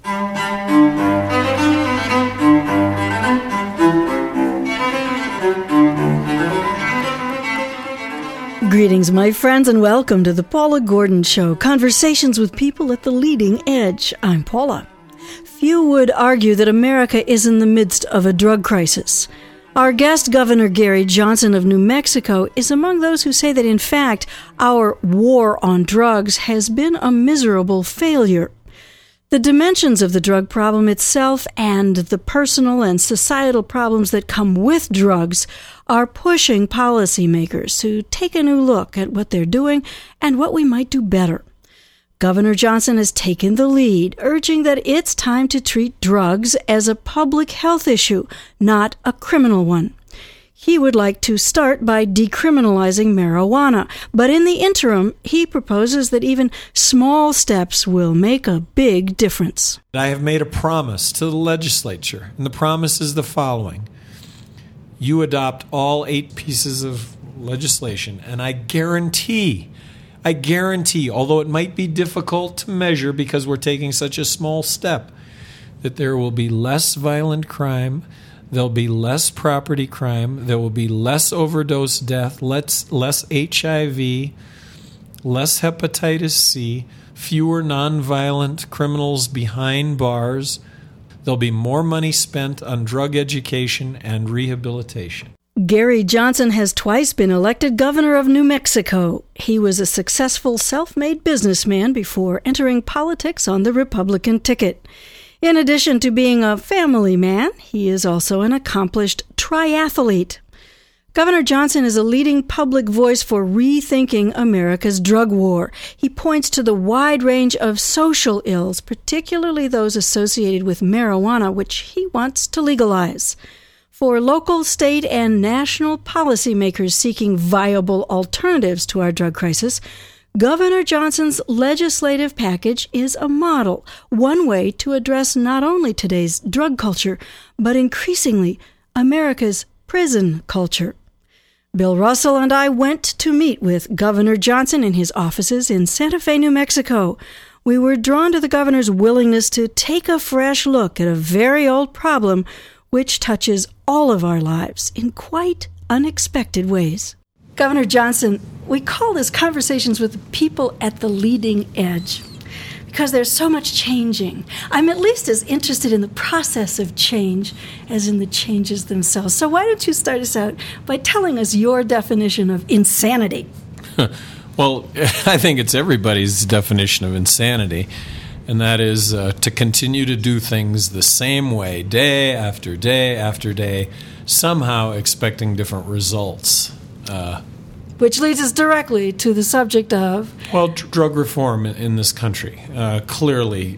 Greetings, my friends, and welcome to the Paula Gordon Show, conversations with people at the leading edge. I'm Paula. Few would argue that America is in the midst of a drug crisis. Our guest, Governor Gary Johnson of New Mexico, is among those who say that, in fact, our war on drugs has been a miserable failure. The dimensions of the drug problem itself and the personal and societal problems that come with drugs are pushing policymakers to take a new look at what they're doing and what we might do better. Governor Johnson has taken the lead, urging that it's time to treat drugs as a public health issue, not a criminal one. He would like to start by decriminalizing marijuana, but in the interim, he proposes that even small steps will make a big difference. I have made a promise to the legislature, and the promise is the following. You adopt all 8 pieces of legislation, and I guarantee, although it might be difficult to measure because we're taking such a small step, that there will be less violent crime, there'll be less property crime, there will be less overdose death, less HIV, less hepatitis C, fewer nonviolent criminals behind bars. There'll be more money spent on drug education and rehabilitation. Gary Johnson has twice been elected governor of New Mexico. He was a successful self-made businessman before entering politics on the Republican ticket. In addition to being a family man, he is also an accomplished triathlete. Governor Johnson is a leading public voice for rethinking America's drug war. He points to the wide range of social ills, particularly those associated with marijuana, which he wants to legalize. For local, state, and national policymakers seeking viable alternatives to our drug crisis, Governor Johnson's legislative package is a model, one way to address not only today's drug culture, but increasingly America's prison culture. Bill Russell and I went to meet with Governor Johnson in his offices in Santa Fe, New Mexico. We were drawn to the governor's willingness to take a fresh look at a very old problem which touches all of our lives in quite unexpected ways. Governor Johnson, we call this Conversations with People at the Leading Edge because there's so much changing. I'm at least as interested in the process of change as in the changes themselves. So why don't you start us out by telling us your definition of insanity? Well, I think it's everybody's definition of insanity, and that is to continue to do things the same way, day after day after day, somehow expecting different results. Which leads us directly to the subject of... Well, drug reform in this country. Clearly,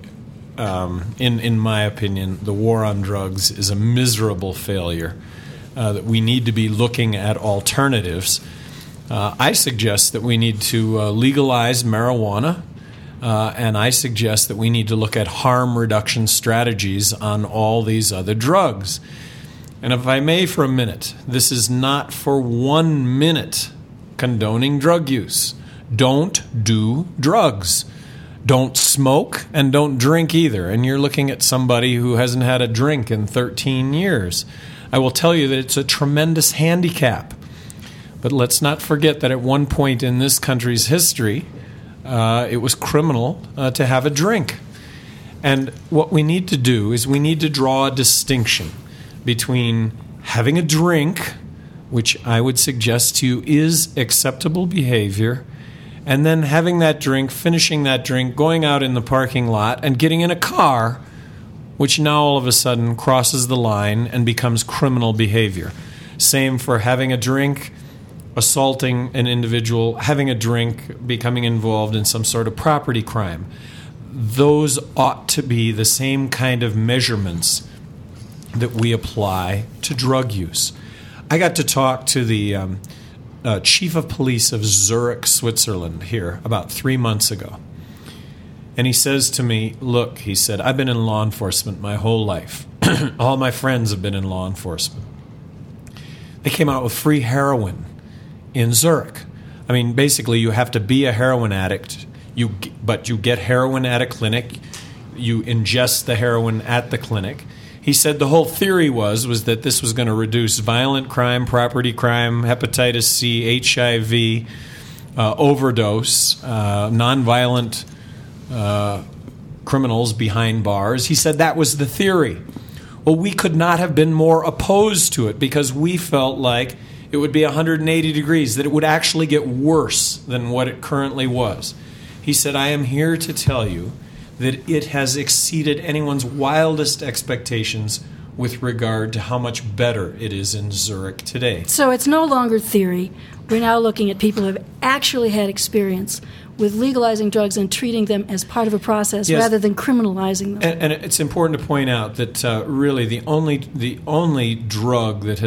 in my opinion, the war on drugs is a miserable failure, that we need to be looking at alternatives. I suggest that we need to legalize marijuana, and I suggest that we need to look at harm reduction strategies on all these other drugs. And if I may for a minute, this is not for 1 minute condoning drug use. Don't do drugs. Don't smoke and don't drink either. And you're looking at somebody who hasn't had a drink in 13 years. I will tell you that it's a tremendous handicap. But let's not forget that at one point in this country's history, it was criminal to have a drink. And what we need to do is we need to draw a distinction between having a drink, which I would suggest to you is acceptable behavior, and then having that drink, finishing that drink, going out in the parking lot, and getting in a car, which now all of a sudden crosses the line and becomes criminal behavior. Same for having a drink, assaulting an individual, having a drink, becoming involved in some sort of property crime. Those ought to be the same kind of measurements that we apply to drug use. I got to talk to the chief of police of Zurich, Switzerland here about 3 months ago. And he says to me, look, he said, I've been in law enforcement my whole life. All my friends have been in law enforcement. They came out with free heroin in Zurich. I mean, basically, you have to be a heroin addict, but you get heroin at a clinic. you ingest the heroin at the clinic. He said the whole theory was that this was going to reduce violent crime, property crime, hepatitis C, HIV, overdose, nonviolent criminals behind bars. He said that was the theory. Well, we could not have been more opposed to it because we felt like it would be 180 degrees, that it would actually get worse than what it currently was. He said, I am here to tell you that it has exceeded anyone's wildest expectations with regard to how much better it is in Zurich today. So it's no longer theory. We're now looking at people who have actually had experience with legalizing drugs and treating them as part of a process rather than criminalizing them. And it's important to point out that really the only drugs that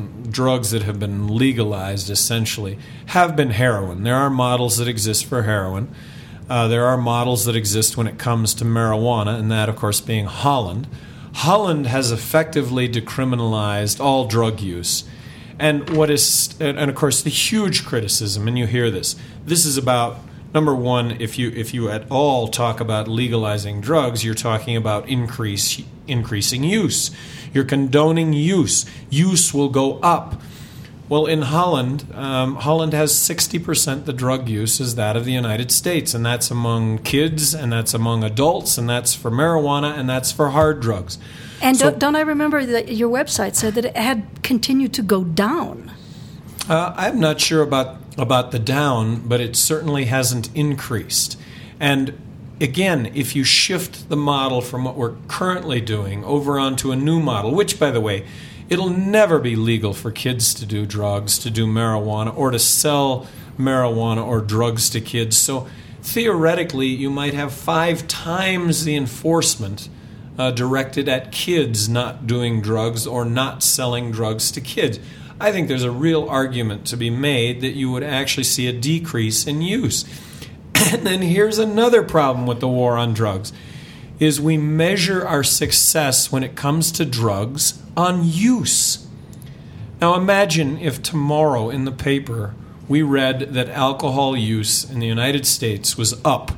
have been legalized essentially have been heroin. There are models that exist for heroin. There are models that exist when it comes to marijuana, and that, of course, being Holland. Holland has effectively decriminalized all drug use. And of course, the huge criticism, and you hear this is about, number one, if you at all talk about legalizing drugs, you're talking about increasing use. You're condoning use. Use will go up. Well, in Holland, Holland has 60% the drug use is that of the United States, and that's among kids, and that's among adults, and that's for marijuana, and that's for hard drugs. And don't I remember that your website said that it had continued to go down? I'm not sure about the down, but it certainly hasn't increased. And again, if you shift the model from what we're currently doing over onto a new model, which, by the way, it'll never be legal for kids to do drugs, to do marijuana, or to sell marijuana or drugs to kids. So theoretically, you might have 5 times the enforcement directed at kids not doing drugs or not selling drugs to kids. I think there's a real argument to be made that you would actually see a decrease in use. And then here's another problem with the war on drugs, is we measure our success when it comes to drugs on use. Now imagine if tomorrow in the paper we read that alcohol use in the United States was up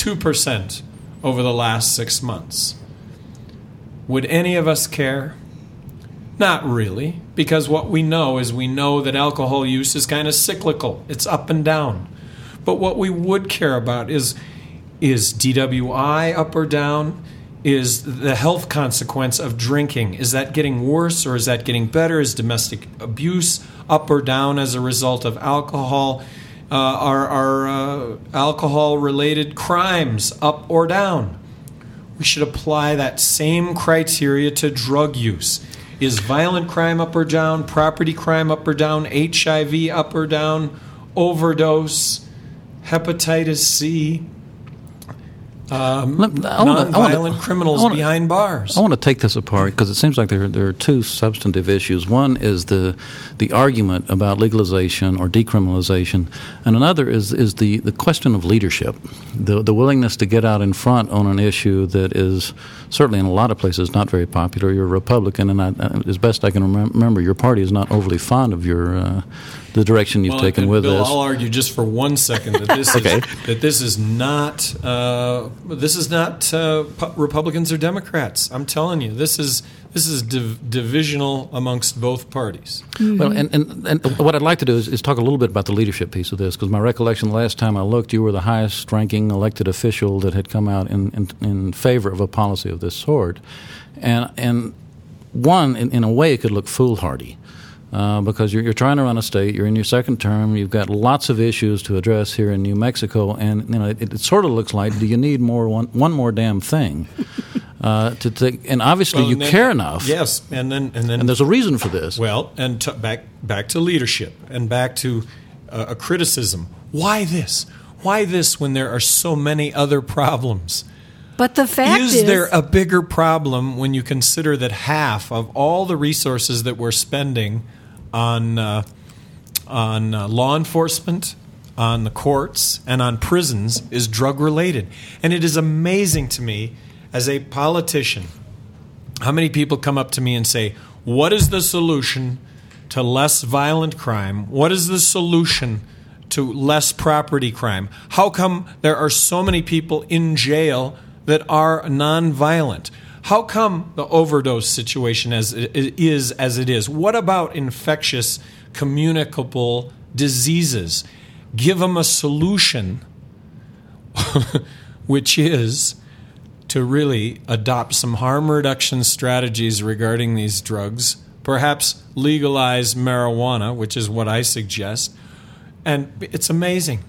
2% over the last 6 months. Would any of us care? Not really, because what we know that alcohol use is kind of cyclical. It's up and down. But what we would care about is DWI up or down? Is the health consequence of drinking, is that getting worse or is that getting better? Is domestic abuse up or down as a result of alcohol? Are alcohol-related crimes up or down? We should apply that same criteria to drug use. Is violent crime up or down? Property crime up or down? HIV up or down? Overdose? Hepatitis C? Non-violent criminals behind bars. I want to take this apart because it seems like there are 2 substantive issues. One is the argument about legalization or decriminalization, and another is the question of leadership, the willingness to get out in front on an issue that is certainly in a lot of places not very popular. You're a Republican, and as best I can remember, your party is not overly fond of the direction you've taken with Bill, this. I'll argue just for 1 second that this is not Republicans or Democrats. I'm telling you, this is divisional amongst both parties. Mm-hmm. Well, and what I'd like to do is talk a little bit about the leadership piece of this, because my recollection the last time I looked, you were the highest-ranking elected official that had come out in favor of a policy of this sort, and one, in a way, it could look foolhardy. Because you're trying to run a state, you're in your second term, you've got lots of issues to address here in New Mexico, and it sort of looks like, do you need one more damn thing to take? And obviously, you care enough. Yes, and there's a reason for this. Well, and back to leadership and back to a criticism. Why this? Why this when there are so many other problems? But the fact is there a bigger problem when you consider that half of all the resources that we're spending on law enforcement, on the courts, and on prisons is drug-related? And it is amazing to me, as a politician, how many people come up to me and say, what is the solution to less violent crime? What is the solution to less property crime? How come there are so many people in jail that are nonviolent? How come the overdose situation as it is? What about infectious, communicable diseases? Give them a solution, which is to really adopt some harm reduction strategies regarding these drugs, perhaps legalize marijuana, which is what I suggest. And it's amazing.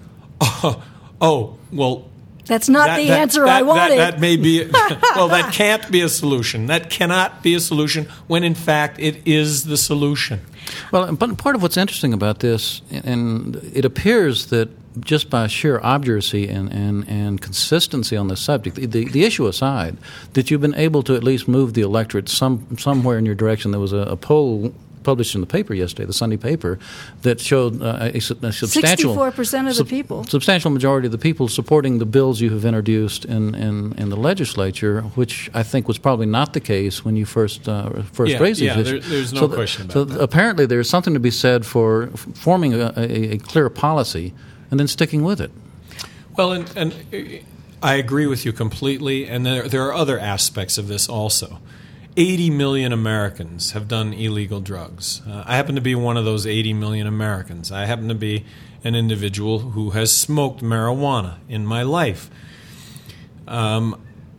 Well, that's not the answer I wanted. That may be, well, that can't be a solution. That cannot be a solution when, in fact, it is the solution. Well, but part of what's interesting about this, and it appears that just by sheer obduracy and consistency on this subject, the issue aside, that you've been able to at least move the electorate somewhere in your direction. There was a poll published in the paper yesterday, the Sunday paper, that showed a substantial 64% of the people, substantial majority of the people supporting the bills you have introduced in the legislature, which I think was probably not the case when you first raised these issues. There's no question about that. So apparently there's something to be said for forming a clear policy and then sticking with it. Well, and I agree with you completely, and there are other aspects of this also. 80 million Americans have done illegal drugs. I happen to be one of those 80 million Americans. I happen to be an individual who has smoked marijuana in my life. I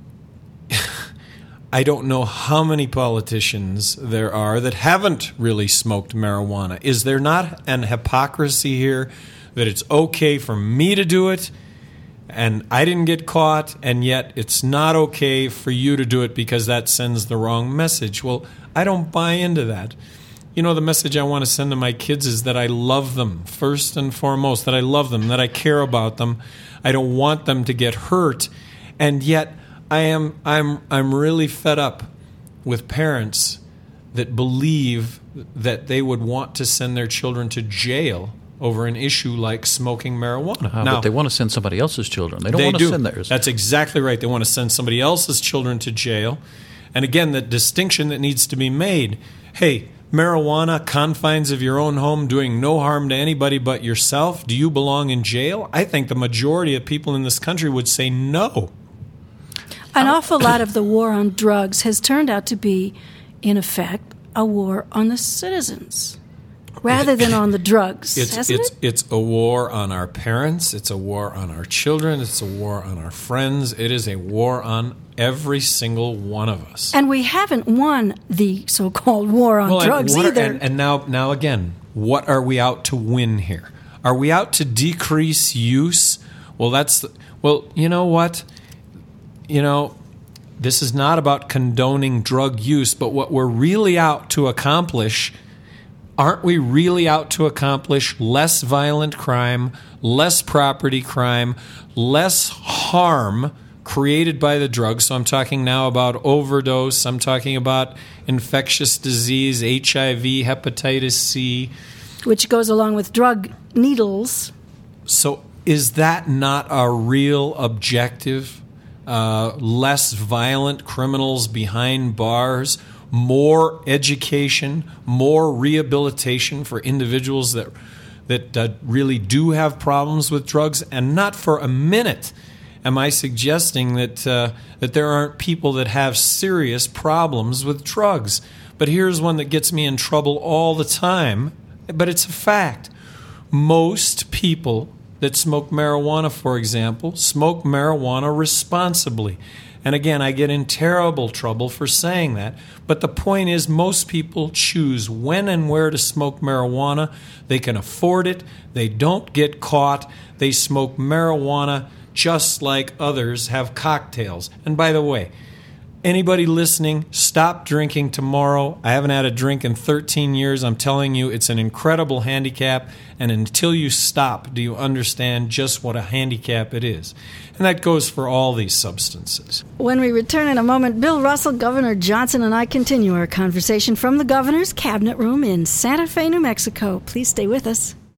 don't know how many politicians there are that haven't really smoked marijuana. Is there not an hypocrisy here that it's okay for me to do it and I didn't get caught, and yet it's not okay for you to do it because that sends the wrong message? Well, I don't buy into that. You know, the message I want to send to my kids is that I love them first and foremost, that I love them, that I care about them. I don't want them to get hurt. And yet I'm really fed up with parents that believe that they would want to send their children to jail over an issue like smoking marijuana. Now, but they want to send somebody else's children. They don't want to send theirs. That's exactly right. They want to send somebody else's children to jail. And again, the distinction that needs to be made, hey, marijuana, confines of your own home, doing no harm to anybody but yourself, do you belong in jail? I think the majority of people in this country would say no. An awful lot of the war on drugs has turned out to be, in effect, a war on the citizens rather than on the drugs, hasn't it? It's a war on our parents. It's a war on our children. It's a war on our friends. It is a war on every single one of us. And we haven't won the so-called war on drugs either. And now again, what are we out to win here? Are we out to decrease use? Well, you know what? This is not about condoning drug use, but what we're really out to accomplish, aren't we really out to accomplish less violent crime, less property crime, less harm created by the drugs? So I'm talking now about overdose. I'm talking about infectious disease, HIV, hepatitis C. Which goes along with drug needles. So is that not a real objective? Less violent criminals behind bars, more education, more rehabilitation for individuals that really do have problems with drugs. And not for a minute am I suggesting that there aren't people that have serious problems with drugs. But here's one that gets me in trouble all the time, but it's a fact. Most people that smoke marijuana, for example, smoke marijuana responsibly. And again, I get in terrible trouble for saying that. But the point is, most people choose when and where to smoke marijuana. They can afford it. They don't get caught. They smoke marijuana just like others have cocktails. And by the way, anybody listening, stop drinking tomorrow. I haven't had a drink in 13 years. I'm telling you, it's an incredible handicap. And until you stop, do you understand just what a handicap it is? And that goes for all these substances. When we return in a moment, Bill Russell, Governor Johnson, and I continue our conversation from the governor's cabinet room in Santa Fe, New Mexico. Please stay with us.